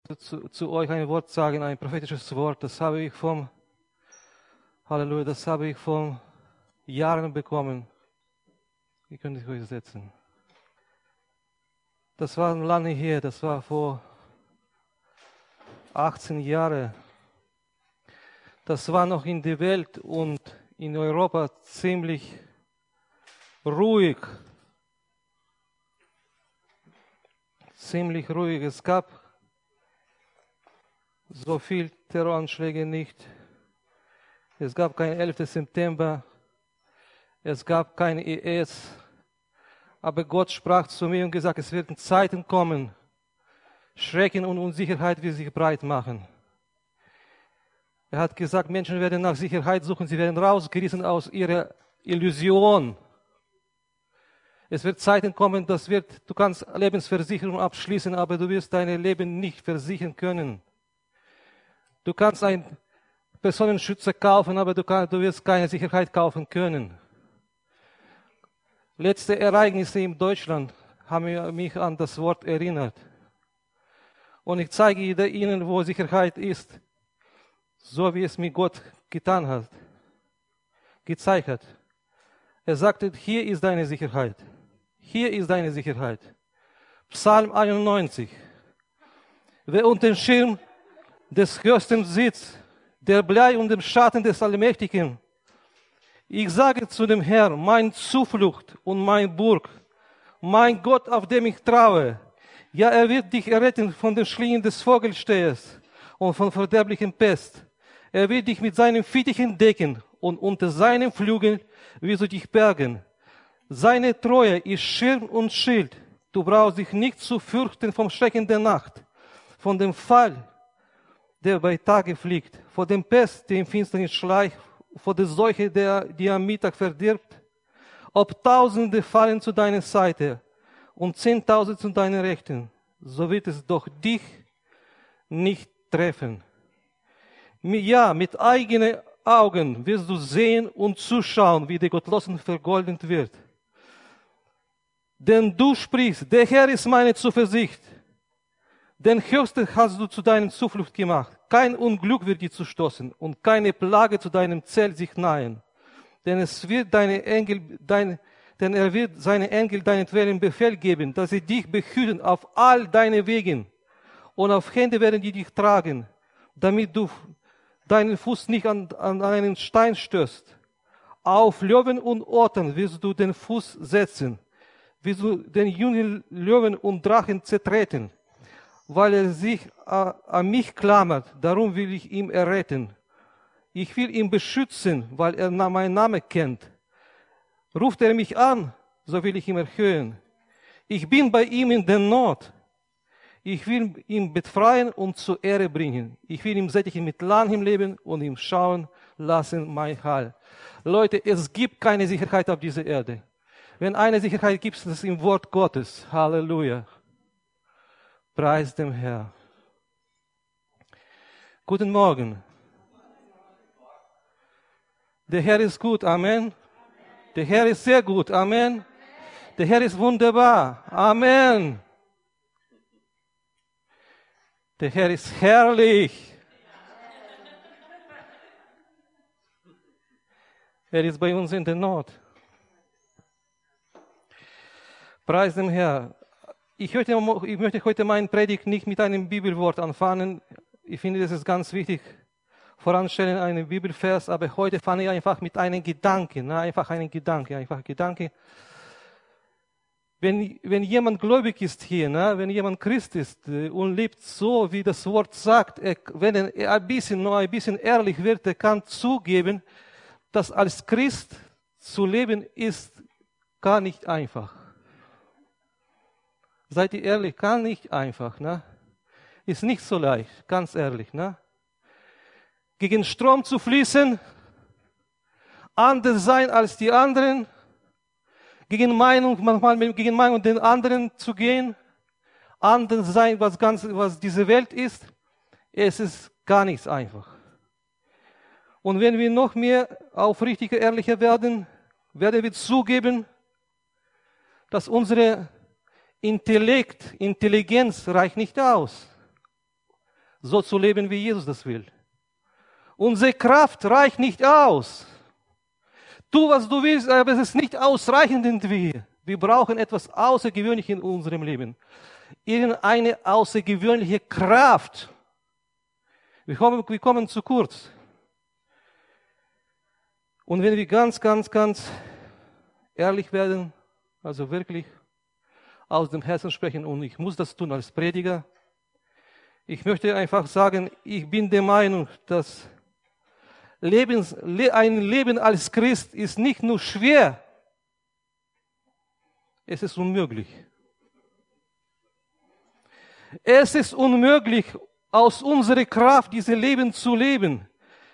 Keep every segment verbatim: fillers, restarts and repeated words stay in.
zu, zu euch ein Wort sagen, ein prophetisches Wort. Das habe ich vom, Halleluja, das habe ich vor Jahren bekommen. Ihr könnt euch setzen. Das war lange her, das war vor achtzehn Jahren. Das war noch in der Welt und in Europa ziemlich ruhig. Ziemlich ruhig. Es gab so viel Terroranschläge nicht. Es gab keinen elften September. Es gab kein I S. Aber Gott sprach zu mir und gesagt, es werden Zeiten kommen. Schrecken und Unsicherheit wird sich breit machen. Er hat gesagt, Menschen werden nach Sicherheit suchen. Sie werden rausgerissen aus ihrer Illusion. Es wird Zeiten kommen, das wird, du kannst Lebensversicherung abschließen, aber du wirst dein Leben nicht versichern können. Du kannst einen Personenschützer kaufen, aber du, kann, du wirst keine Sicherheit kaufen können. Letzte Ereignisse in Deutschland haben mich an das Wort erinnert. Und ich zeige Ihnen, wo Sicherheit ist, so wie es mir Gott getan hat, gezeigt hat. Er sagte, hier ist deine Sicherheit. Hier ist deine Sicherheit. Psalm einundneunzig. Wer unter dem Schirm des Höchsten sitzt, der bleibt unter dem Schatten des Allmächtigen. Ich sage zu dem Herrn, mein Zuflucht und mein Burg, mein Gott, auf dem ich traue. Ja, er wird dich erretten von den Schlingen des Vogelstehers und von verderblichen Pest. Er wird dich mit seinen Fittichen decken und unter seinen Flügeln wirst du dich bergen. Seine Treue ist Schirm und Schild. Du brauchst dich nicht zu fürchten vom Schrecken der Nacht, von dem Fall, der bei Tage fliegt, vor dem Pest, der im Finsternis schleicht, vor der Seuche, der, die am Mittag verdirbt. Ob Tausende fallen zu deiner Seite und Zehntausende zu deiner Rechten, so wird es doch dich nicht treffen. Ja, mit eigenen Augen wirst du sehen und zuschauen, wie der Gottlosen vergoldet wird. Denn du sprichst, der Herr ist meine Zuversicht. Den Höchsten hast du zu deinem Zuflucht gemacht. Kein Unglück wird dir zustoßen und keine Plage zu deinem Zelt sich nahen. Denn es wird deine Engel, dein, denn er wird seine Engel deinetwillen Befehl geben, dass sie dich behüten auf all deine Wegen. Und auf Hände werden die dich tragen, damit du deinen Fuß nicht an, an einen Stein stößt. Auf Löwen und Ottern wirst du den Fuß setzen, wirst du den jungen Löwen und Drachen zertreten. Weil er sich äh, an mich klammert, darum will ich ihn erretten. Ich will ihn beschützen, weil er meinen Namen kennt. Ruft er mich an, so will ich ihn erhöhen. Ich bin bei ihm in der Not. Ich will ihn befreien und zur Ehre bringen. Ich will ihm sättigen mit langem Leben und ihm schauen lassen mein Heil. Leute, es gibt keine Sicherheit auf dieser Erde. Wenn eine Sicherheit gibt, ist es im Wort Gottes. Halleluja. Preis dem Herrn. Guten Morgen. Der Herr ist gut. Amen. Der Herr ist sehr gut. Amen. Der Herr ist wunderbar. Amen. Der Herr ist herrlich. Er ist bei uns in der Not. Preis dem Herrn. Ich, heute, ich möchte heute meine Predigt nicht mit einem Bibelwort anfangen. Ich finde, das ist ganz wichtig, voranstellen einen Bibelvers. Aber heute fange ich einfach mit einem Gedanken, ne? einfach einen Gedanke, einfach Gedanke. Wenn, wenn jemand gläubig ist hier, ne? wenn jemand Christ ist und lebt so, wie das Wort sagt, er, wenn er ein bisschen, nur ein bisschen ehrlich wird, er kann zugeben, dass als Christ zu leben ist gar nicht einfach. Seid ihr ehrlich, gar nicht einfach, ne? Ist nicht so leicht, ganz ehrlich, ne? Gegen Strom zu fließen, anders sein als die anderen, gegen Meinung, manchmal gegen Meinung den anderen zu gehen, anders sein, was ganz, was diese Welt ist, es ist gar nichts einfach. Und wenn wir noch mehr aufrichtiger, ehrlicher werden, werden wir zugeben, dass unsere Intellekt, Intelligenz reicht nicht aus. so zu leben, wie Jesus das will. Unsere Kraft reicht nicht aus. Tu, was du willst, aber es ist nicht ausreichend irgendwie. Wir brauchen etwas Außergewöhnliches in unserem Leben. Irgendeine außergewöhnliche Kraft. Wir kommen, wir kommen zu kurz. Und wenn wir ganz, ganz, ganz ehrlich werden, also wirklich aus dem Herzen sprechen, und ich muss das tun als Prediger, ich möchte einfach sagen, ich bin der Meinung, dass Lebens, ein Leben als Christ ist nicht nur schwer, es ist unmöglich. Es ist unmöglich, aus unserer Kraft dieses Leben zu leben.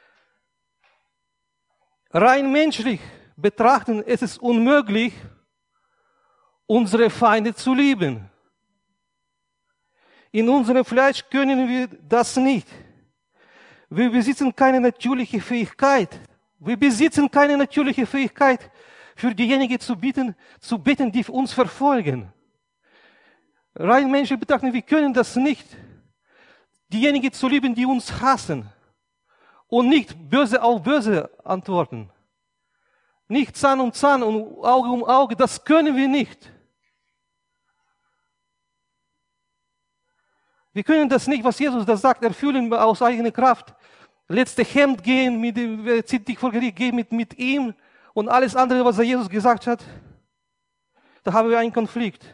Rein menschlich betrachten, es ist unmöglich, unsere Feinde zu lieben. In unserem Fleisch können wir das nicht. Wir besitzen keine natürliche Fähigkeit. Wir besitzen keine natürliche Fähigkeit, für diejenigen zu bitten, zu beten, die uns verfolgen. Rein menschlich betrachten, wir können das nicht. Diejenigen zu lieben, die uns hassen. Und nicht böse auf böse antworten. Nicht Zahn um Zahn und Auge um Auge, das können wir nicht. Wir können das nicht, was Jesus da sagt, erfüllen aus eigener Kraft. Letzte Hemd gehen, mit dem, zieht dich vor Gericht, geh mit, mit ihm und alles andere, was Jesus gesagt hat. Da haben wir einen Konflikt.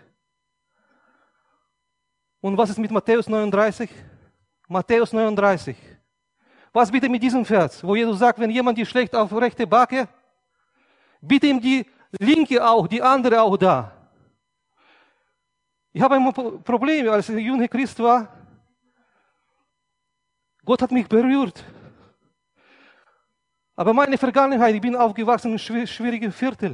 Und was ist mit Matthäus neununddreißig? Matthäus neununddreißig. Was bitte mit diesem Vers, wo Jesus sagt, wenn jemand dir schlägt auf rechte Backe, bitte ihm die linke auch, die andere auch da. Ich habe ein Problem, als ich ein junger Christ war. Gott hat mich berührt. Aber meine Vergangenheit, ich bin aufgewachsen in einem schwierigen Viertel.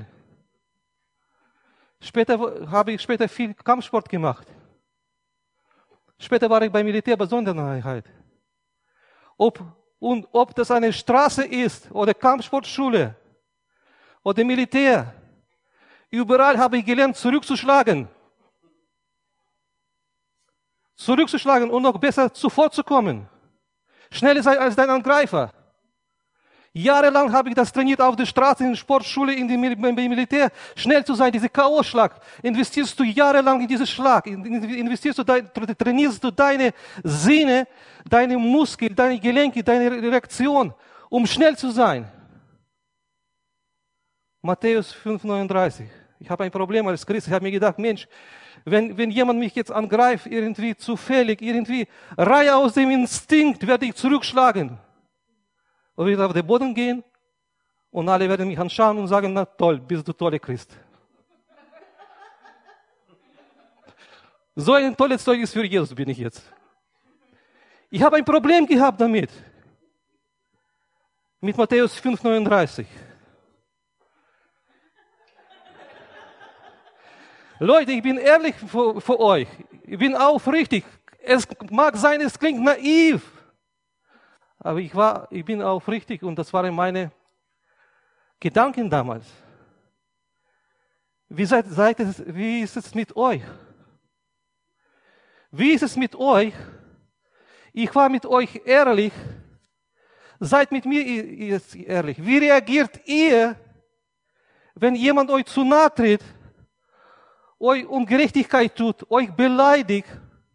Später habe ich später viel Kampfsport gemacht. Später war ich beim Militär Besonderheit. Ob, und ob das eine Straße ist oder Kampfsportschule oder Militär, überall habe ich gelernt, zurückzuschlagen. Zurückzuschlagen und noch besser zuvorzukommen. Schneller sein als dein Angreifer. Jahrelang habe ich das trainiert auf der Straße, in der Sportschule, in dem Militär. Schnell zu sein, dieser K O-Schlag. Investierst du jahrelang in diesen Schlag. Investierst du, dein, trainierst du deine Sinne, deine Muskeln, deine Gelenke, deine Reaktion, um schnell zu sein. Matthäus fünf neununddreißig. Ich habe ein Problem als Christ. Ich habe mir gedacht, Mensch, wenn, wenn jemand mich jetzt angreift, irgendwie zufällig, irgendwie rein aus dem Instinkt, werde ich zurückschlagen. Und ich werde auf den Boden gehen und alle werden mich anschauen und sagen, na toll, bist du toller Christ. So ein tolles Zeugnis für Jesus bin ich jetzt. Ich habe ein Problem gehabt damit. Mit Matthäus fünf neununddreißig. Leute, ich bin ehrlich für, für euch. Ich bin aufrichtig. Es mag sein, es klingt naiv. Aber ich, war, ich bin aufrichtig und das waren meine Gedanken damals. Wie, seid, seid es, wie ist es mit euch? Wie ist es mit euch? Ich war mit euch ehrlich. Seid mit mir jetzt ehrlich. Wie reagiert ihr, wenn jemand euch zu nahe tritt, euch Ungerechtigkeit tut, euch beleidigt,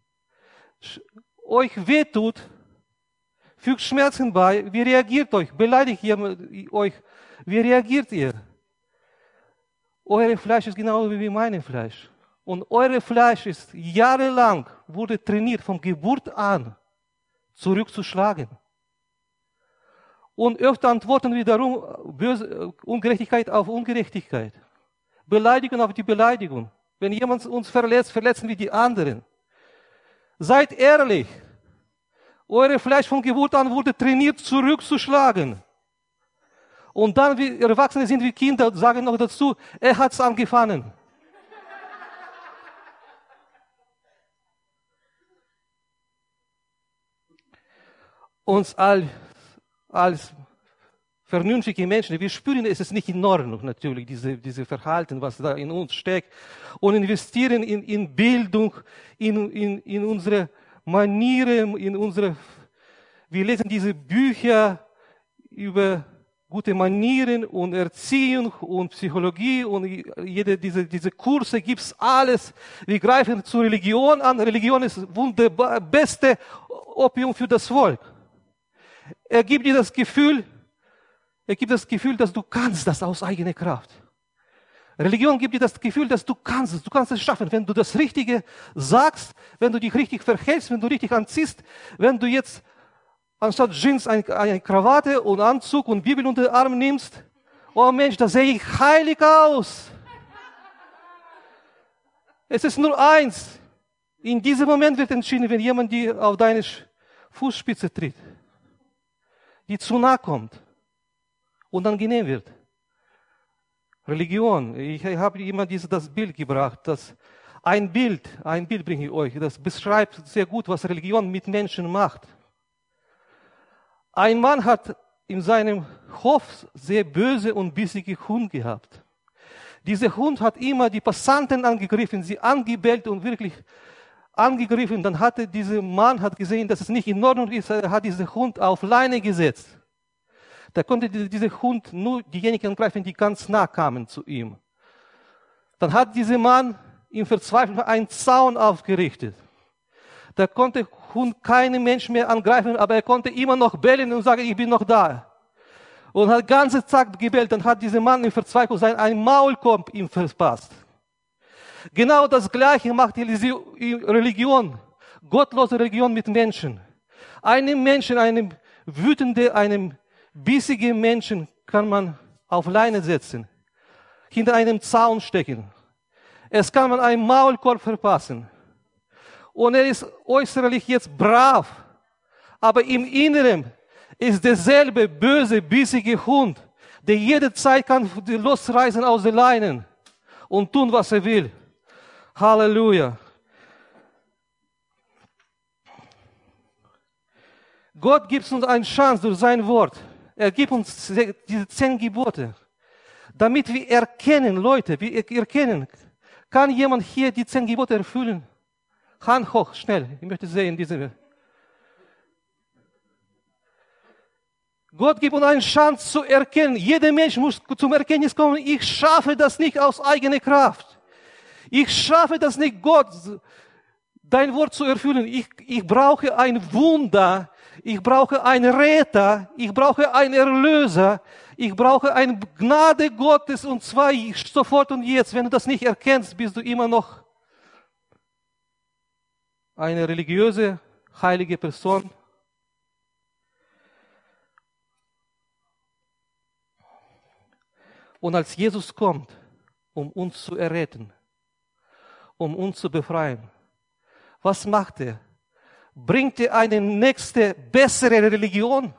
euch wehtut, fügt Schmerzen bei? Wie reagiert euch? Beleidigt jemand euch? Wie reagiert ihr? Euer Fleisch ist genauso wie mein Fleisch. Und euer Fleisch ist jahrelang, wurde trainiert, von Geburt an zurückzuschlagen. Und öfter antworten wir darum, Böse, Ungerechtigkeit auf Ungerechtigkeit. Beleidigung auf die Beleidigung. Wenn jemand uns verletzt, verletzen wir die anderen. Seid ehrlich. Euer Fleisch von Geburt an wurde trainiert, zurückzuschlagen. Und dann, wir Erwachsene sind wie Kinder und sagen noch dazu, er hat es angefangen. Uns all, als vernünftige Menschen, wir spüren, es ist nicht in Ordnung, natürlich, diese, diese Verhalten, was da in uns steckt, und investieren in, in Bildung, in, in, in unsere Manieren in unsere, wir lesen diese Bücher über gute Manieren und Erziehung und Psychologie und jede, diese, diese Kurse gibt's alles. Wir greifen zur Religion an. Religion ist wunderbar, beste Opium für das Volk. Er gibt dir das Gefühl, er gibt das Gefühl, dass du kannst das aus eigener Kraft. Religion gibt dir das Gefühl, dass du kannst es, du kannst es schaffen, wenn du das Richtige sagst, wenn du dich richtig verhältst, wenn du richtig anziehst, wenn du jetzt anstatt Jeans eine, eine Krawatte und Anzug und Bibel unter den Arm nimmst. Oh Mensch, da sehe ich heilig aus. Es ist nur eins. In diesem Moment wird entschieden, wenn jemand dir auf deine Fußspitze tritt, die zu nahe kommt und angenehm wird. Religion. Ich habe immer dieses, das Bild gebracht, dass ein Bild, ein Bild bringe ich euch, das beschreibt sehr gut, was Religion mit Menschen macht. Ein Mann hat in seinem Hof sehr böse und bissige Hund gehabt. Dieser Hund hat immer die Passanten angegriffen, sie angebellt und wirklich angegriffen. Dann hatte dieser Mann hat gesehen, dass es nicht in Ordnung ist. Er hat diesen Hund auf Leine gesetzt. Da konnte dieser Hund nur diejenigen angreifen, die ganz nah kamen zu ihm. Dann hat dieser Mann in Verzweiflung einen Zaun aufgerichtet. Da konnte der Hund keinen Menschen mehr angreifen, aber er konnte immer noch bellen und sagen, ich bin noch da. Und hat die ganze Zeit gebellt. Dann hat dieser Mann in Verzweiflung sein einen Maulkorb ihm verpasst. Genau das Gleiche macht die Religion, gottlose Religion mit Menschen. Einem Menschen, einem wütenden, einem bissigen Menschen kann man auf Leine setzen, hinter einem Zaun stecken. Es kann man einen Maulkorb verpassen. Und er ist äußerlich jetzt brav, aber im Inneren ist derselbe böse, bissige Hund, der jederzeit kann losreißen aus den Leinen und tun, was er will. Halleluja. Gott gibt uns eine Chance durch sein Wort. Er gibt uns diese zehn Gebote, damit wir erkennen, Leute, wir erkennen, kann jemand hier die zehn Gebote erfüllen? Hand hoch, schnell. Ich möchte sehen, diese. Gott gibt uns eine Chance zu erkennen. Jeder Mensch muss zum Erkenntnis kommen, ich schaffe das nicht aus eigener Kraft. Ich schaffe das nicht, Gott, dein Wort zu erfüllen. Ich, ich brauche ein Wunder. Ich brauche einen Retter. Ich brauche einen Erlöser. Ich brauche eine Gnade Gottes und zwar sofort und jetzt. Wenn du das nicht erkennst, bist du immer noch eine religiöse, heilige Person. Und als Jesus kommt, um uns zu erretten, um uns zu befreien, was macht er? Bringt er eine nächste, bessere Religion?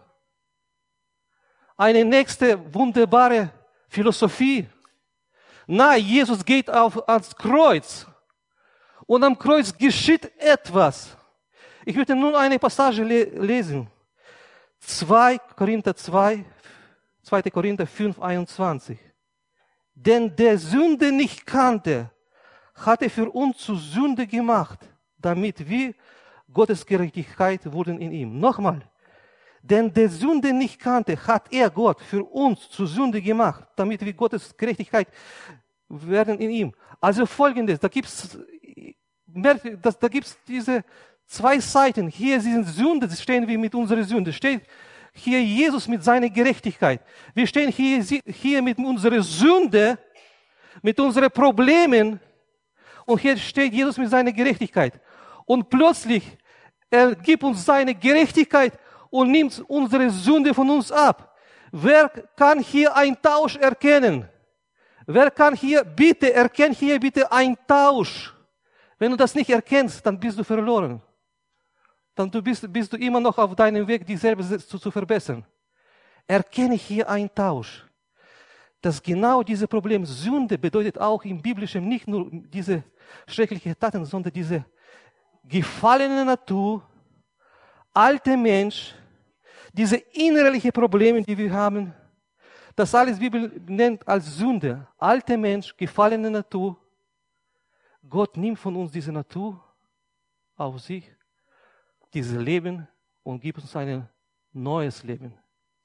Eine nächste, wunderbare Philosophie? Nein, Jesus geht auf, ans Kreuz. Und am Kreuz geschieht etwas. Ich möchte nun eine Passage le- lesen. zwei Korinther zwei, zwei Korinther fünf, einundzwanzig. Denn der Sünde nicht kannte, hat er für uns zu Sünde gemacht, damit wir Gottes Gerechtigkeit wurden in ihm. Nochmal. Denn der Sünde nicht kannte, hat er Gott für uns zu Sünde gemacht, damit wir Gottes Gerechtigkeit werden in ihm. Also Folgendes, da gibt's, da gibt's diese zwei Seiten. Hier sind Sünde, das stehen wir mit unserer Sünde. Steht hier Jesus mit seiner Gerechtigkeit. Wir stehen hier, hier mit unserer Sünde, mit unseren Problemen. Und hier steht Jesus mit seiner Gerechtigkeit. Und plötzlich, er gibt uns seine Gerechtigkeit und nimmt unsere Sünde von uns ab. Wer kann hier einen Tausch erkennen? Wer kann hier, bitte, erkenn hier bitte einen Tausch. Wenn du das nicht erkennst, dann bist du verloren. Dann du bist, bist du immer noch auf deinem Weg, dich selber zu, zu verbessern. Erkenne hier einen Tausch. Dass genau dieses Problem Sünde bedeutet auch im Biblischen nicht nur diese schrecklichen Taten, sondern diese gefallene Natur, alte Mensch, diese innerlichen Probleme, die wir haben, das alles die Bibel nennt als Sünde. Alte Mensch, gefallene Natur. Gott nimmt von uns diese Natur auf sich dieses Leben und gibt uns ein neues Leben.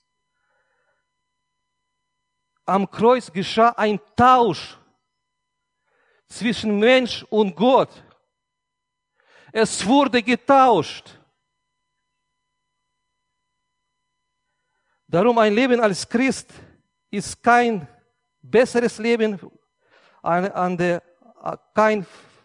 Am Kreuz geschah ein Tausch zwischen Mensch und Gott. Es wurde getauscht. Darum ein Leben als Christ ist kein besseres Leben, ein, an der, kein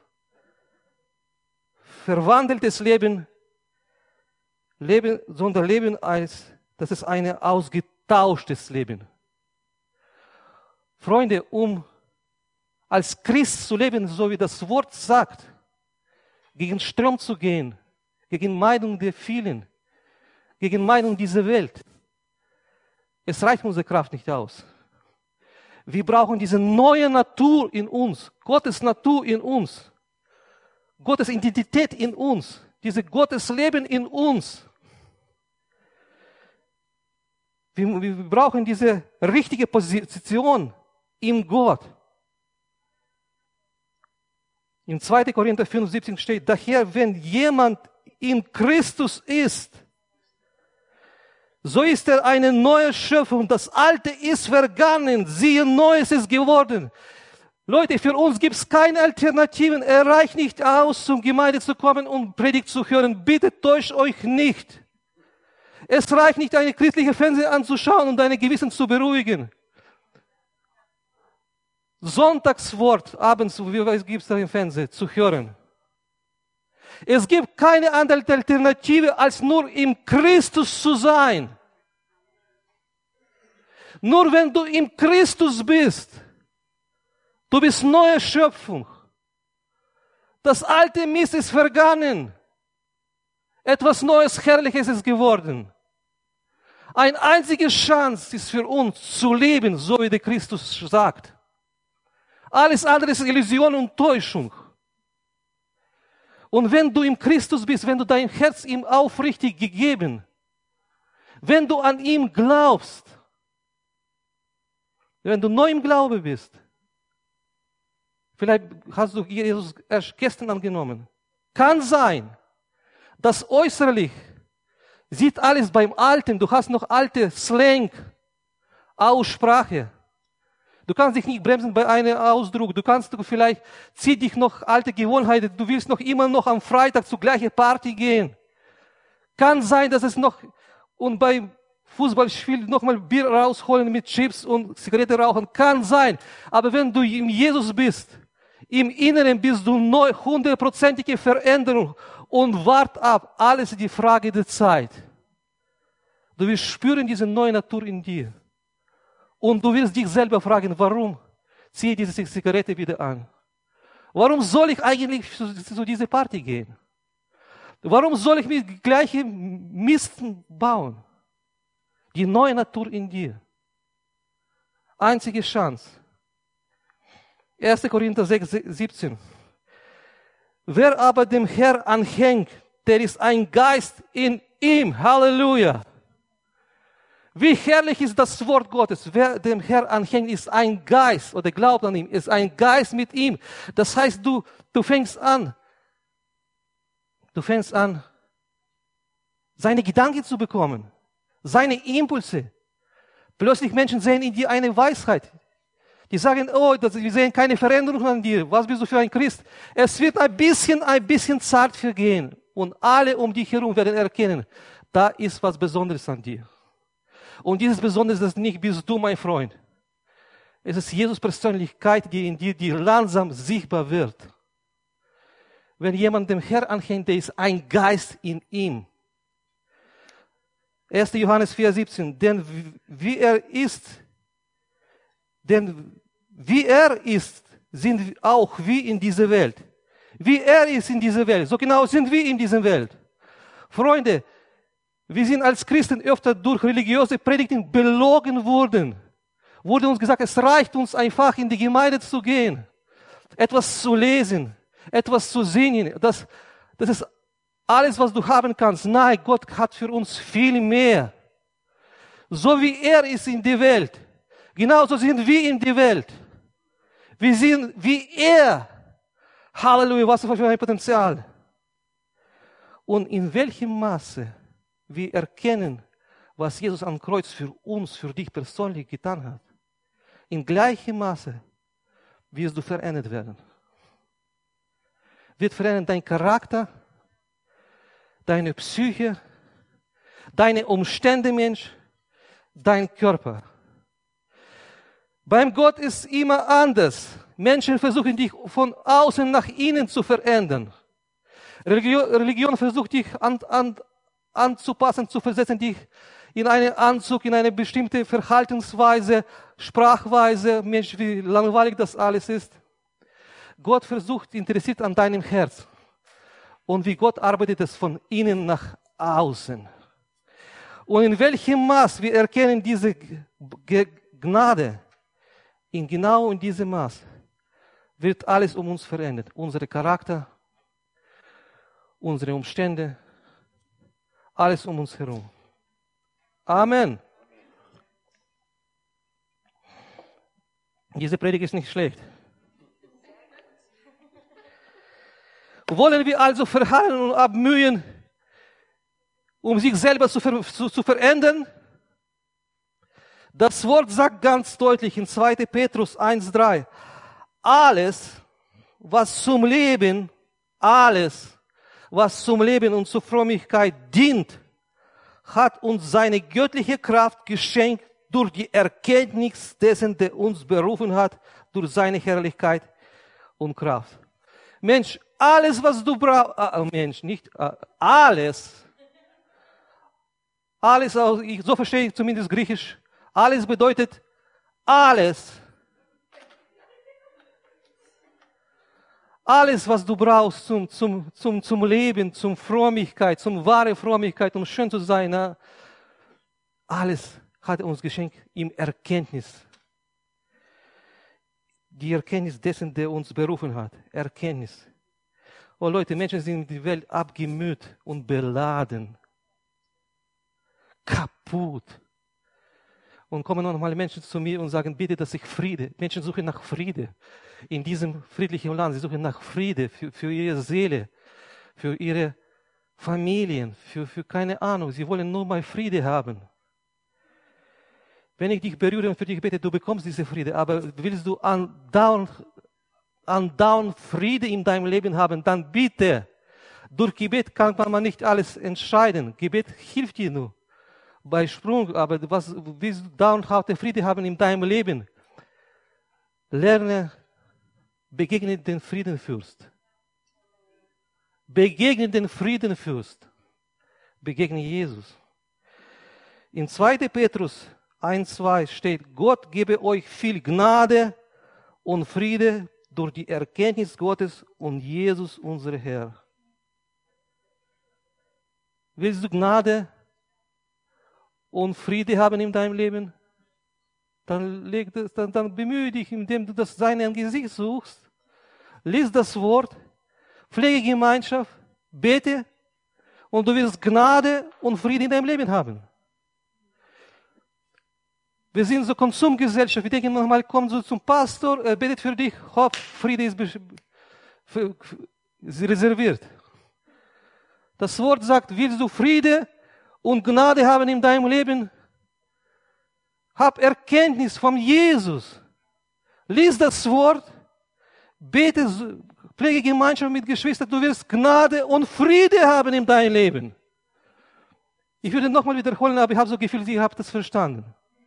verwandeltes Leben, Leben, sondern Leben als, das ist ein ausgetauschtes Leben. Freunde, um als Christ zu leben, so wie das Wort sagt, gegen Strom zu gehen, gegen Meinung der vielen, gegen Meinung dieser Welt, es reicht unsere Kraft nicht aus. Wir brauchen diese neue Natur in uns, Gottes Natur in uns, Gottes Identität in uns, diese Gottes Leben in uns. Wir, wir brauchen diese richtige Position in Gott. In zweiter Korinther fünf, siebzehn steht, daher, wenn jemand in Christus ist, so ist er eine neue Schöpfung. Das Alte ist vergangen, siehe, Neues ist geworden. Leute, für uns gibt es keine Alternativen. Es reicht nicht aus, zum Gemeinde zu kommen und Predigt zu hören. Bitte täuscht euch nicht. Es reicht nicht, eine christliche Fernsehen anzuschauen und deine Gewissen zu beruhigen. Sonntagswort abends, wie gibt es da im Fernsehen, zu hören. Es gibt keine andere Alternative, als nur im Christus zu sein. Nur wenn du im Christus bist, du bist neue Schöpfung. Das alte Mist ist vergangen. Etwas Neues, Herrliches ist geworden. Eine einzige Chance ist für uns zu leben, so wie der Christus sagt. Alles andere ist Illusion und Täuschung. Und wenn du im Christus bist, wenn du dein Herz ihm aufrichtig gegeben, wenn du an ihm glaubst, wenn du neu im Glaube bist, vielleicht hast du Jesus erst gestern angenommen, kann sein, dass äußerlich sieht alles beim Alten, du hast noch alte Slang, Aussprache. Du kannst dich nicht bremsen bei einem Ausdruck. Du kannst du vielleicht, zieh dich noch alte Gewohnheiten. Du willst noch immer noch am Freitag zur gleichen Party gehen. Kann sein, dass es noch, und beim Fußballspiel nochmal Bier rausholen mit Chips und Zigarette rauchen. Kann sein. Aber wenn du in Jesus bist, im Inneren bist du neu, hundertprozentige Veränderung und wart ab. Alles ist die Frage der Zeit. Du wirst spüren diese neue Natur in dir. Und du wirst dich selber fragen, warum ziehe ich diese Zigarette wieder an? Warum soll ich eigentlich zu, zu dieser Party gehen? Warum soll ich mir gleiche Misten bauen? Die neue Natur in dir. Einzige Chance. erster Korinther sechs, siebzehn. Wer aber dem Herrn anhängt, der ist ein Geist in ihm. Halleluja. Wie herrlich ist das Wort Gottes. Wer dem Herrn anhängt, ist ein Geist oder glaubt an ihn, ist ein Geist mit ihm. Das heißt, du, du fängst an, du fängst an, seine Gedanken zu bekommen, seine Impulse. Plötzlich Menschen sehen in dir eine Weisheit. Die sagen, oh, das, wir sehen keine Veränderung an dir. Was bist du für ein Christ? Es wird ein bisschen, ein bisschen Zeit vergehen. Und alle um dich herum werden erkennen, da ist was Besonderes an dir. Und dieses Besonderes ist nicht bist du, mein Freund. Es ist Jesus Persönlichkeit, die in dir, die langsam sichtbar wird. Wenn jemand dem Herrn anhängt, der ist ein Geist in ihm. erster Johannes vier, siebzehn. Denn wie er ist, denn wie er ist, sind wir auch wie in dieser Welt. Wie er ist in dieser Welt, so genau sind wir in dieser Welt. Freunde, wir sind als Christen öfter durch religiöse Predigten belogen worden. Wurde uns gesagt, es reicht uns einfach in die Gemeinde zu gehen, etwas zu lesen, etwas zu singen. Das, das ist alles, was du haben kannst. Nein, Gott hat für uns viel mehr. So wie er ist in der Welt, genauso sind wir in der Welt. Wir sind wie er. Halleluja, was für ein Potenzial. Und in welchem Maße wir erkennen, was Jesus am Kreuz für uns, für dich persönlich getan hat, in gleichem Maße wirst du verändert werden. Wird verändern dein Charakter, deine Psyche, deine Umstände, Mensch, dein Körper. Beim Gott ist immer anders. Menschen versuchen dich von außen nach innen zu verändern. Religion, Religion versucht dich an, an, anzupassen, zu versetzen, dich in einen Anzug, in eine bestimmte Verhaltensweise, Sprachweise. Mensch, wie langweilig das alles ist. Gott versucht, interessiert an deinem Herz. Und wie Gott arbeitet es von innen nach außen. Und in welchem Maß wir erkennen diese Gnade, in genau in diesem Maß wird alles um uns verändert. Unser Charakter, unsere Umstände, alles um uns herum. Amen. Diese Predigt ist nicht schlecht. Wollen wir also verharren und abmühen, um sich selber zu, ver zu, zu verändern? Das Wort sagt ganz deutlich in zweiter Petrus eins drei, alles, was zum Leben, alles, was zum Leben und zur Frömmigkeit dient, hat uns seine göttliche Kraft geschenkt durch die Erkenntnis dessen, der uns berufen hat, durch seine Herrlichkeit und Kraft. Mensch, alles, was du brauchst, äh, Mensch, nicht äh, alles, alles, so verstehe ich zumindest Griechisch, alles bedeutet alles. Alles, was du brauchst zum, zum, zum, zum Leben, zum Frömmigkeit, zum wahre Frömmigkeit, um schön zu sein, na, alles hat er uns geschenkt im Erkenntnis. Die Erkenntnis dessen, der uns berufen hat. Erkenntnis. Oh Leute, Menschen sind in die Welt abgemüht und beladen. Kaputt. Und kommen noch mal Menschen zu mir und sagen, bitte, dass ich Friede. Menschen suchen nach Friede. In diesem friedlichen Land. Sie suchen nach Friede für, für ihre Seele, für ihre Familien, für, für keine Ahnung. Sie wollen nur mal Friede haben. Wenn ich dich berühre und für dich bete, du bekommst diese Friede. Aber willst du andauernd, andauernd Friede in deinem Leben haben, dann bitte. Durch Gebet kann man nicht alles entscheiden. Gebet hilft dir nur. Bei Sprung, aber was willst du dauernd Friede haben in deinem Leben? Lerne, begegne den Friedenfürst. Begegne den Friedenfürst. Begegne Jesus. In zweiter Petrus eins zwei steht, Gott gebe euch viel Gnade und Friede durch die Erkenntnis Gottes und Jesus, unser Herr. Willst du Gnade und Friede haben in deinem Leben? Dann, leg das, dann, dann bemühe dich, indem du das seine Angesicht suchst. Lies das Wort, pflege Gemeinschaft, bete und du wirst Gnade und Friede in deinem Leben haben. Wir sind so Konsumgesellschaft. Wir denken manchmal, komm so zum Pastor, er betet für dich, hopp, Friede ist für, für, reserviert. Das Wort sagt, willst du Friede und Gnade haben in deinem Leben? Hab Erkenntnis von Jesus. Lies das Wort, bete, pflege Gemeinschaft mit Geschwistern, du wirst Gnade und Friede haben in deinem Leben. Ich würde nochmal wiederholen, aber ich habe so gefühlt, ihr habt das verstanden.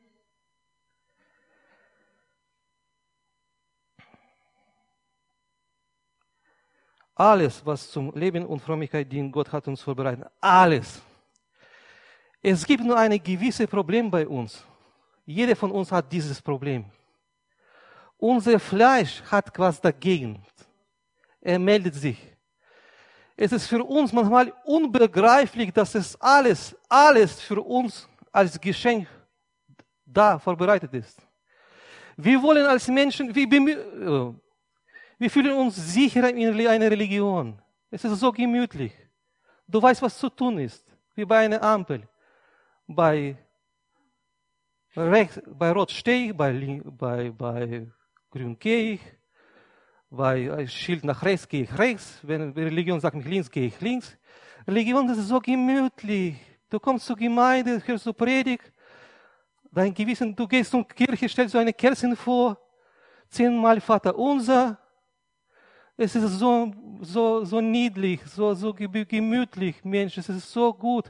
Alles, was zum Leben und Frömmigkeit dient, Gott hat uns vorbereitet. Alles. Es gibt nur ein gewisses Problem bei uns. Jeder von uns hat dieses Problem. Unser Fleisch hat was dagegen. Er meldet sich. Es ist für uns manchmal unbegreiflich, dass es alles, alles für uns als Geschenk da vorbereitet ist. Wir wollen als Menschen, wir bemühen, wir fühlen uns sicherer in einer Religion. Es ist so gemütlich. Du weißt, was zu tun ist. Wie bei einer Ampel. Bei, rechts, bei Rot stehe ich, bei, bei, bei Grün gehe ich, bei Schild nach rechts gehe ich rechts. Wenn die Religion sagt, nach links gehe ich links. Religion ist so gemütlich. Du kommst zur Gemeinde, hörst du Predigt, dein Gewissen, du gehst zur Kirche, stellst du eine Kerzchen vor, zehnmal Vater unser. Es ist so, so, so niedlich, so, so gemütlich, Mensch, es ist so gut.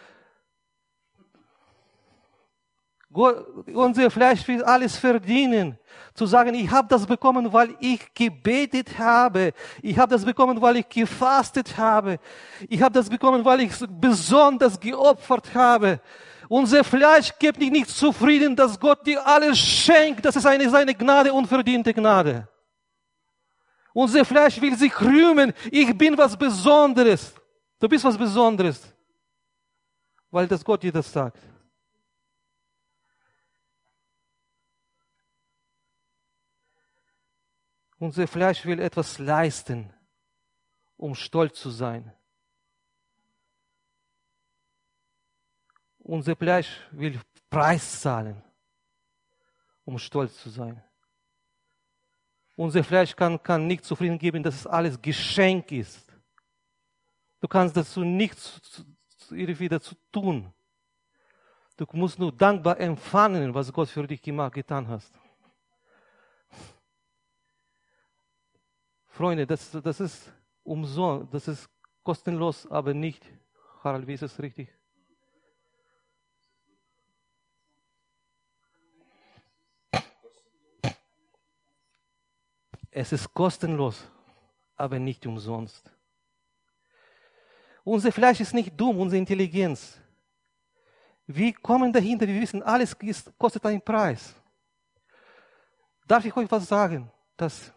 Gott, unser Fleisch will alles verdienen. Zu sagen, ich habe das bekommen, weil ich gebetet habe. Ich habe das bekommen, weil ich gefastet habe. Ich habe das bekommen, weil ich besonders geopfert habe. Unser Fleisch gibt dich nicht zufrieden, dass Gott dir alles schenkt. Das ist eine, seine Gnade, unverdiente Gnade. Unser Fleisch will sich rühmen. Ich bin was Besonderes. Du bist was Besonderes. Weil das Gott dir das sagt. Unser Fleisch will etwas leisten, um stolz zu sein. Unser Fleisch will Preis zahlen, um stolz zu sein. Unser Fleisch kann, kann nicht zufrieden geben, dass es alles Geschenk ist. Du kannst dazu nichts irgendwie dazu tun. Du musst nur dankbar empfangen, was Gott für dich gemacht, getan hat. Freunde, das, das ist umsonst, das ist kostenlos, aber nicht. Harald, wie ist es richtig? Es ist kostenlos, aber nicht umsonst. Unser Fleisch ist nicht dumm, unsere Intelligenz. Wir kommen dahinter, wir wissen, alles ist, kostet einen Preis. Darf ich euch was sagen? Dass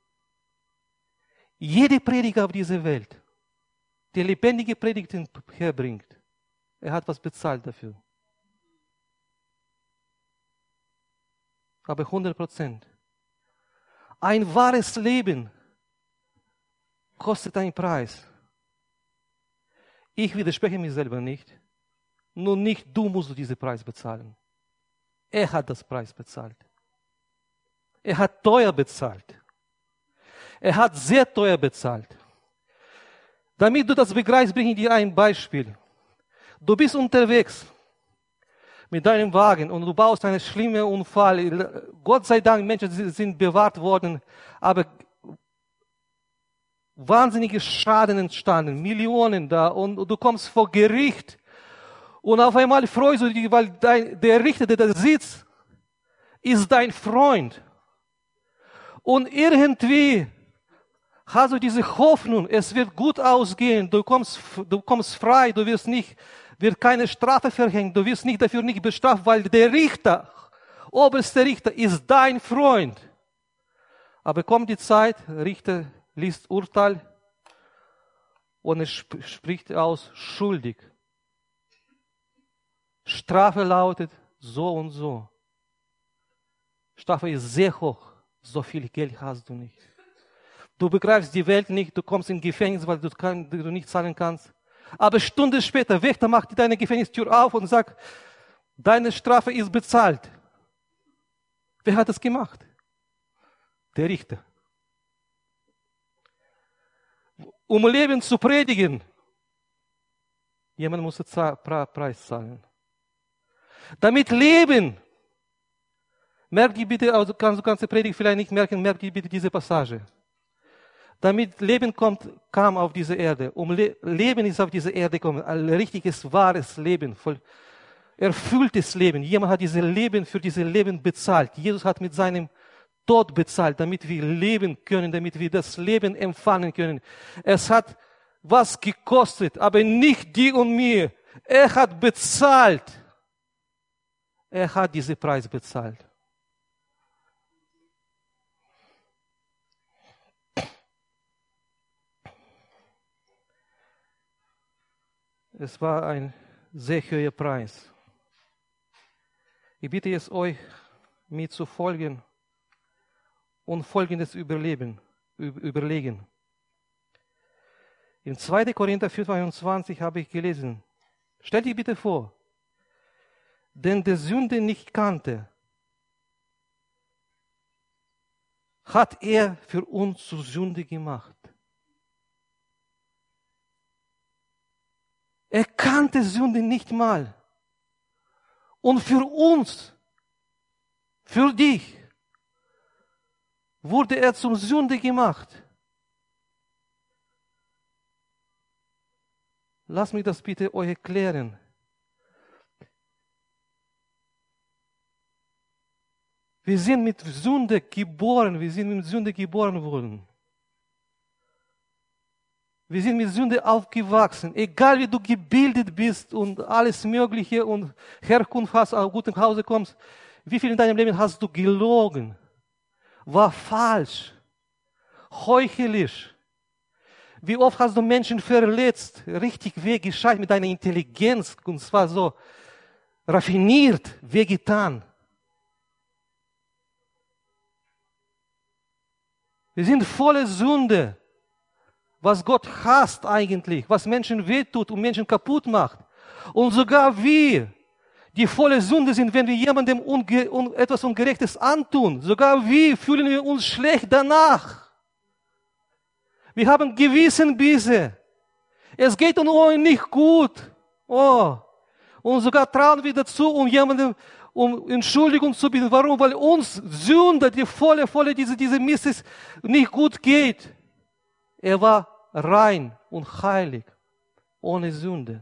jede Prediger auf dieser Welt, der lebendige Predigten herbringt, er hat was bezahlt dafür. Aber hundert Prozent. Ein wahres Leben kostet einen Preis. Ich widerspreche mich selber nicht. Nur nicht du musst diesen Preis bezahlen. Er hat das Preis bezahlt. Er hat teuer bezahlt. Er hat sehr teuer bezahlt. Damit du das begreifst, bringe ich dir ein Beispiel. Du bist unterwegs mit deinem Wagen und du baust einen schlimmen Unfall. Gott sei Dank, Menschen sind bewahrt worden, aber wahnsinnige Schaden entstanden, Millionen da, und du kommst vor Gericht und auf einmal freust du dich, weil dein, der Richter, der da sitzt, ist dein Freund. Und irgendwie hast du diese Hoffnung, es wird gut ausgehen, du kommst, du kommst frei, du wirst nicht, wird keine Strafe verhängt, du wirst nicht dafür nicht bestraft, weil der Richter, oberster Richter, ist dein Freund. Aber kommt die Zeit, Richter liest Urteil und es sp- spricht aus schuldig. Strafe lautet so und so. Strafe ist sehr hoch, so viel Geld hast du nicht. Du begreifst die Welt nicht, du kommst in Gefängnis, weil du, kann, du nicht zahlen kannst. Aber Stunde später, Wächter macht deine Gefängnistür auf und sagt, deine Strafe ist bezahlt. Wer hat das gemacht? Der Richter. Um Leben zu predigen, jemand muss den Preis zahlen. Damit Leben, merk die bitte, also kannst du ganze Predigt vielleicht nicht merken, merk die bitte diese Passage. Damit Leben kommt, kam auf diese Erde. Um Le- Leben ist auf diese Erde gekommen. Ein richtiges, wahres Leben, voll erfülltes Leben. Jemand hat dieses Leben für dieses Leben bezahlt. Jesus hat mit seinem Tod bezahlt, damit wir leben können, damit wir das Leben empfangen können. Es hat was gekostet, aber nicht dir und mir. Er hat bezahlt. Er hat diesen Preis bezahlt. Es war ein sehr hoher Preis. Ich bitte es euch, mir zu folgen und Folgendes überleben, überlegen. In zweiter Korinther vier, zweiundzwanzig habe ich gelesen, stell dir bitte vor, denn der Sünde nicht kannte, hat er für uns zur Sünde gemacht. Er kannte Sünde nicht mal. Und für uns, für dich, wurde er zum Sünde gemacht. Lass mich das bitte euch erklären. Wir sind mit Sünde geboren, wir sind mit Sünde geboren worden. Wir sind mit Sünde aufgewachsen. Egal wie du gebildet bist und alles Mögliche und Herkunft hast, aus gutem Hause kommst, wie viel in deinem Leben hast du gelogen? War falsch, heuchlerisch. Wie oft hast du Menschen verletzt, richtig wehgescheit mit deiner Intelligenz, und zwar so raffiniert, wehgetan. Wir sind voller Sünde, was Gott hasst eigentlich, was Menschen wehtut und Menschen kaputt macht. Und sogar wir, die volle Sünde sind, wenn wir jemandem unge- un- etwas Ungerechtes antun, sogar wir fühlen wir uns schlecht danach. Wir haben Gewissenbisse. Es geht uns nicht gut. Oh. Und sogar trauen wir dazu, um jemandem um Entschuldigung zu bitten. Warum? Weil uns Sünder, die volle, volle, diese, diese Mist nicht gut geht. Er war rein und heilig, ohne Sünde.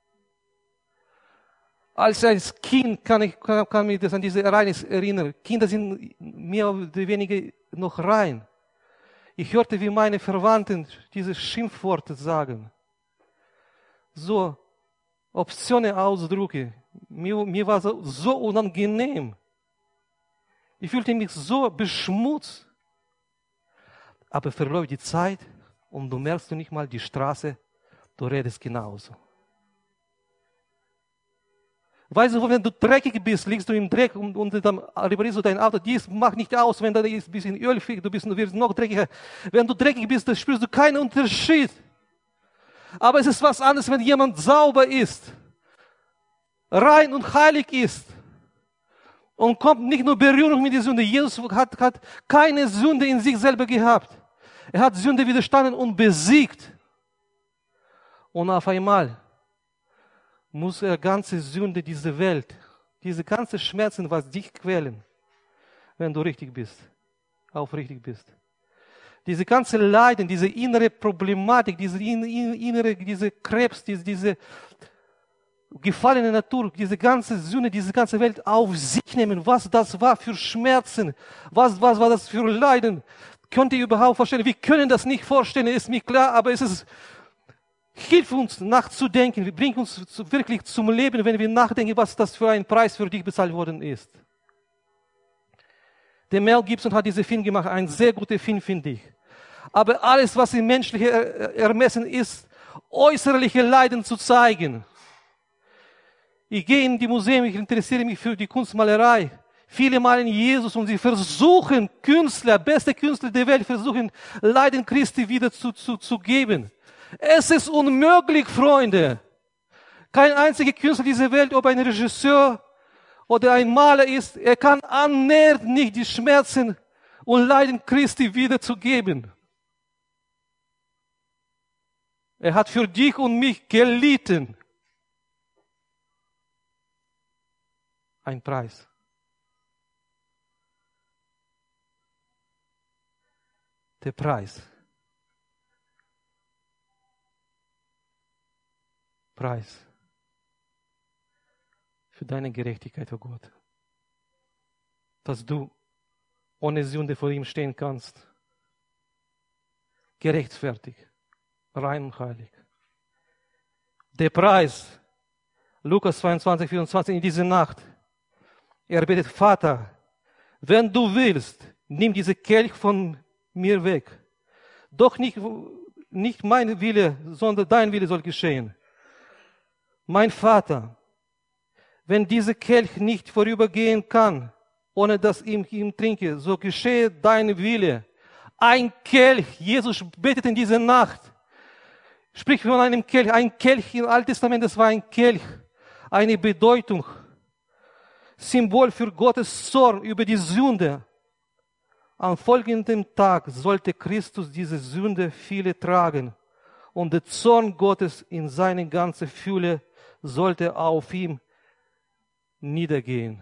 Als als Kind kann ich kann, kann mich das an diese Reinheit erinnern. Kinder sind mehr oder weniger noch rein. Ich hörte, wie meine Verwandten diese Schimpfworte sagen. So obszöne Ausdrücke. Mir, mir war so, so unangenehm. Ich fühlte mich so beschmutzt. Aber verläuft die Zeit und du merkst du nicht mal die Straße, du redest genauso. Weißt du, wenn du dreckig bist, liegst du im Dreck und, und dann reparierst du dein Auto. Dies macht nicht aus, wenn da ist ein bisschen Öl fliegt, du, bist, du wirst noch dreckiger. Wenn du dreckig bist, dann spürst du keinen Unterschied. Aber es ist was anderes, wenn jemand sauber ist, rein und heilig ist und kommt nicht nur Berührung mit der Sünde. Jesus hat, hat keine Sünde in sich selber gehabt. Er hat Sünde widerstanden und besiegt. Und auf einmal muss er ganze Sünde dieser Welt, diese ganzen Schmerzen, was dich quälen, wenn du richtig bist, aufrichtig bist. Diese ganze Leiden, diese innere Problematik, diese innere, diese Krebs, diese, diese gefallene Natur, diese ganze Sünde, diese ganze Welt auf sich nehmen. Was das war für Schmerzen, was, was war das für Leiden? Könnt ihr überhaupt vorstellen? Wir können das nicht vorstellen, ist mir klar, aber es ist, hilft uns nachzudenken, bringt uns zu, wirklich zum Leben, wenn wir nachdenken, was das für ein Preis für dich bezahlt worden ist. Der Mel Gibson hat diesen Film gemacht, ein sehr guter Film, finde ich. Aber alles, was im menschlichen Ermessen ist, äußerliche Leiden zu zeigen. Ich gehe in die Museen, ich interessiere mich für die Kunstmalerei. Viele malen Jesus und sie versuchen, Künstler, beste Künstler der Welt, versuchen, Leiden Christi wieder zu, zu, zu geben. Es ist unmöglich, Freunde. Kein einziger Künstler dieser Welt, ob ein Regisseur oder ein Maler ist, er kann annähernd nicht die Schmerzen und Leiden Christi wiederzugeben. Er hat für dich und mich gelitten. Ein Preis. Der Preis. Preis. Für deine Gerechtigkeit, oh Gott. Dass du ohne Sünde vor ihm stehen kannst. Gerechtfertigt. Rein und heilig. Der Preis. Lukas zweiundzwanzig, vierundzwanzig, in dieser Nacht. Er betet, Vater, wenn du willst, nimm diese Kelch von mir weg. Doch nicht, nicht mein Wille, sondern dein Wille soll geschehen. Mein Vater, wenn diese Kelch nicht vorübergehen kann, ohne dass ich ihn trinke, so geschehe dein Wille. Ein Kelch, Jesus betet in dieser Nacht, spricht von einem Kelch. Ein Kelch im Alten Testament, das war ein Kelch, eine Bedeutung, Symbol für Gottes Zorn über die Sünde. Am folgenden Tag sollte Christus diese Sünde viele tragen und der Zorn Gottes in seine ganze Fülle sollte auf ihm niedergehen.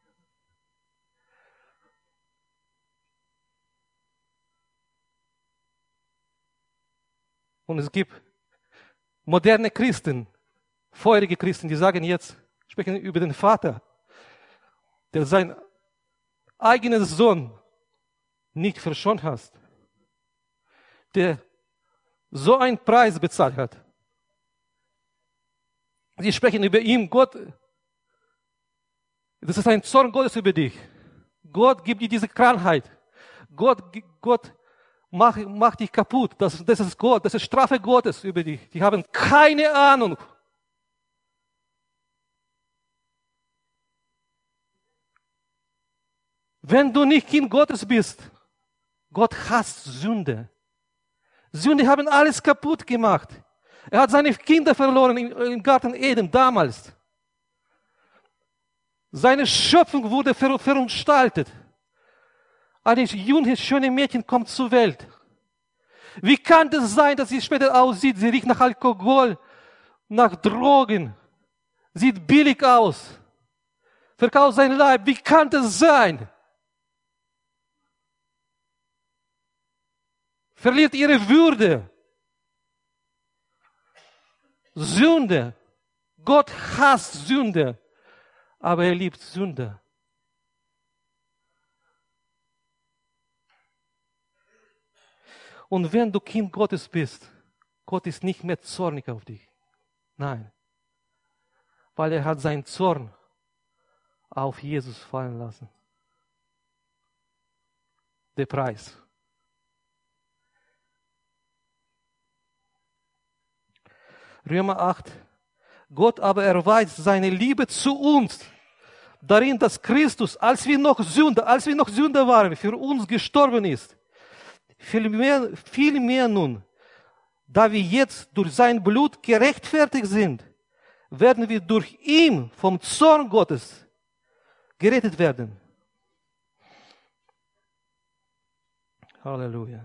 Und es gibt moderne Christen, feurige Christen, die sagen jetzt, sprechen über den Vater, der seinen eigenen Sohn nicht verschont hat, der so einen Preis bezahlt hat. Sie sprechen über ihn, Gott, das ist ein Zorn Gottes über dich. Gott gibt dir diese Krankheit. Gott, Gott macht, macht dich kaputt. Das, das ist Gott, das ist Strafe Gottes über dich. Die haben keine Ahnung. Wenn du nicht Kind Gottes bist, Gott hasst Sünde. Sünde haben alles kaputt gemacht. Er hat seine Kinder verloren im, im Garten Eden damals. Seine Schöpfung wurde ver, verunstaltet. Ein junges, schönes Mädchen kommt zur Welt. Wie kann das sein, dass sie später aussieht? Sie riecht nach Alkohol, nach Drogen, sieht billig aus, verkauft sein Leib. Wie kann das sein? Verliert ihre Würde. Sünde. Gott hasst Sünde, aber er liebt Sünder. Und wenn du Kind Gottes bist, Gott ist nicht mehr zornig auf dich. Nein. Weil er hat seinen Zorn auf Jesus fallen lassen. Der Preis. Römer acht. Gott aber erweist seine Liebe zu uns darin, dass Christus, als wir noch Sünder, als wir noch Sünder waren, für uns gestorben ist. Vielmehr, vielmehr nun, da wir jetzt durch sein Blut gerechtfertigt sind, werden wir durch ihn vom Zorn Gottes gerettet werden. Halleluja.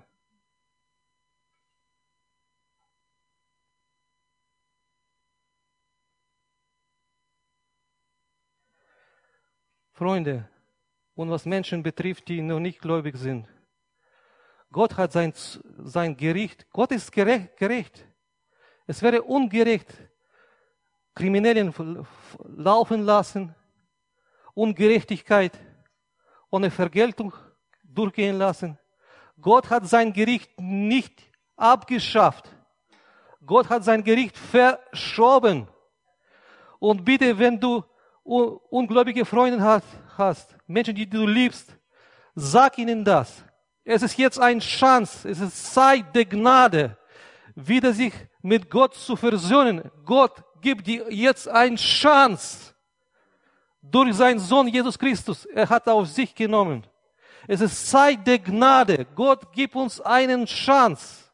Freunde, und was Menschen betrifft, die noch nicht gläubig sind, Gott hat sein, sein Gericht, Gott ist gerecht, gerecht. Es wäre ungerecht, Kriminellen laufen lassen, Ungerechtigkeit ohne Vergeltung durchgehen lassen. Gott hat sein Gericht nicht abgeschafft. Gott hat sein Gericht verschoben. Und bitte, wenn du ungläubige Freunde hast, hast, Menschen, die du liebst, sag ihnen das. Es ist jetzt eine Chance, es ist Zeit der Gnade, wieder sich mit Gott zu versöhnen. Gott gibt dir jetzt eine Chance durch seinen Sohn Jesus Christus. Er hat auf sich genommen. Es ist Zeit der Gnade. Gott gibt uns eine Chance.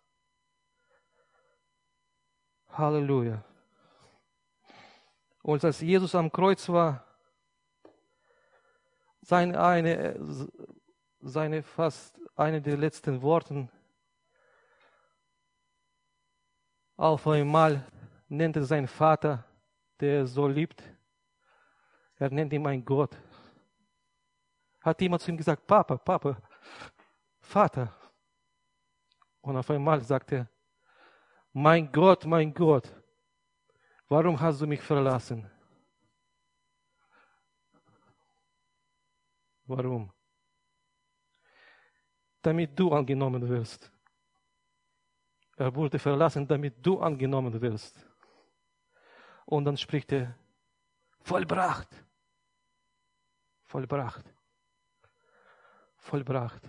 Halleluja. Und als Jesus am Kreuz war, seine, eine, seine fast eine der letzten Worte, auf einmal nennt er seinen Vater, der er so liebt, er nennt ihn ein Gott. Hat jemand zu ihm gesagt, Papa, Papa, Vater. Und auf einmal sagt er, mein Gott, mein Gott, warum hast du mich verlassen? Warum? Damit du angenommen wirst. Er wurde verlassen, damit du angenommen wirst. Und dann spricht er, vollbracht. Vollbracht. Vollbracht.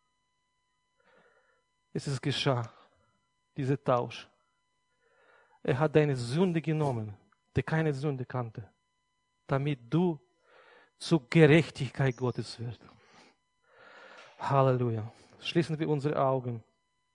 Es ist geschah, dieser Tausch. Er hat deine Sünde genommen, die keine Sünde kannte, damit du zur Gerechtigkeit Gottes wirst. Halleluja. Schließen wir unsere Augen.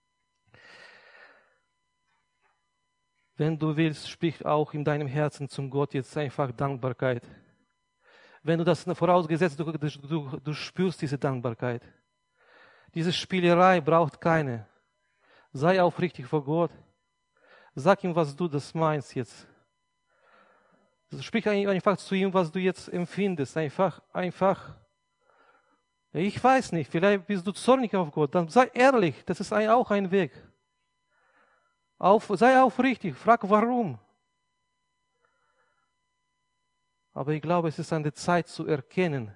Wenn du willst, sprich auch in deinem Herzen zum Gott jetzt einfach Dankbarkeit. Wenn du das vorausgesetzt, du, du, du spürst diese Dankbarkeit. Diese Spielerei braucht keine. Sei aufrichtig vor Gott. Sag ihm, was du das meinst jetzt. Sprich einfach zu ihm, was du jetzt empfindest. Einfach, einfach. Ich weiß nicht, vielleicht bist du zornig auf Gott. Dann sei ehrlich, das ist ein, auch ein Weg. Auf, sei aufrichtig, frag warum. Aber ich glaube, es ist an der Zeit zu erkennen,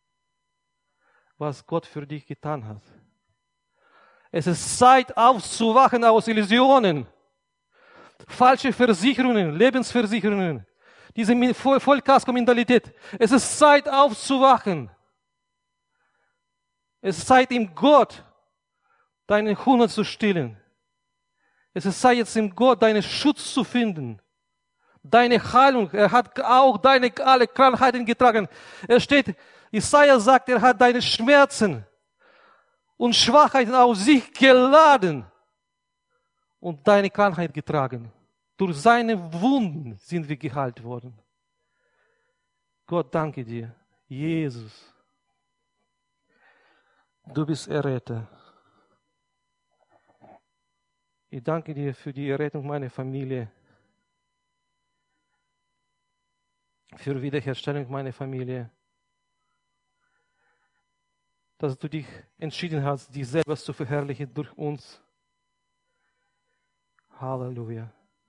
was Gott für dich getan hat. Es ist Zeit aufzuwachen aus Illusionen, falsche Versicherungen, Lebensversicherungen, diese Vollkasko-Mentalität. Es ist Zeit aufzuwachen. Es ist Zeit, im Gott deinen Hunger zu stillen. Es ist Zeit, jetzt im Gott deinen Schutz zu finden. Deine Heilung. Er hat auch deine alle Krankheiten getragen. Er steht, Jesaja sagt, er hat deine Schmerzen und Schwachheiten auf sich geladen und deine Krankheit getragen. Durch seine Wunden sind wir geheilt worden. Gott, danke dir. Jesus, du bist Erretter. Ich danke dir für die Errettung meiner Familie, für Wiederherstellung meiner Familie, dass du dich entschieden hast, dich selber zu verherrlichen durch uns. Halleluja.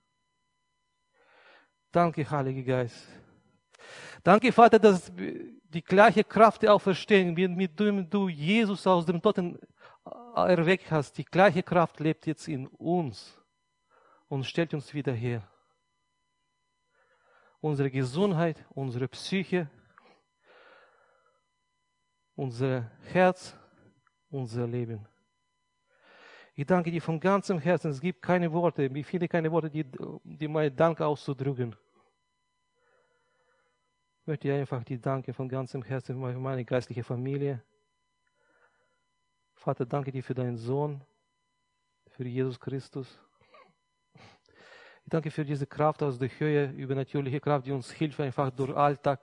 Danke, Heiliger Geist. Danke, Vater, dass die gleiche Kraft der Auferstehung, mit der du Jesus aus dem Toten erweckt hast, die gleiche Kraft lebt jetzt in uns und stellt uns wieder her. Unsere Gesundheit, unsere Psyche, unser Herz, unser Leben. Ich danke dir von ganzem Herzen. Es gibt keine Worte, ich finde keine Worte, die, die meinen Dank auszudrücken. Ich möchte einfach dir danken von ganzem Herzen für meine geistliche Familie. Vater, danke dir für deinen Sohn, für Jesus Christus. Ich danke für diese Kraft aus der Höhe, übernatürliche Kraft, die uns hilft einfach durch den Alltag.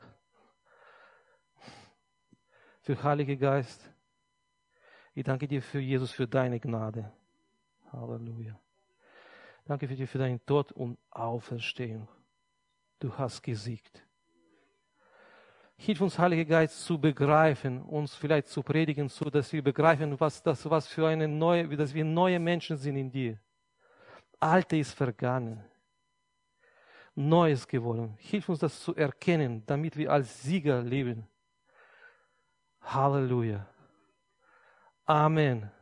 Für Heiliger Geist. Ich danke dir für Jesus, für deine Gnade. Halleluja. Danke für dir für deinen Tod und Auferstehung. Du hast gesiegt. Hilf uns, Heiliger Geist, zu begreifen, uns vielleicht zu predigen, so dass wir begreifen, was das, was für eine neue, dass wir neue Menschen sind in dir. Alte ist vergangen. Neues geworden. Hilf uns, das zu erkennen, damit wir als Sieger leben. Halleluja. Amen.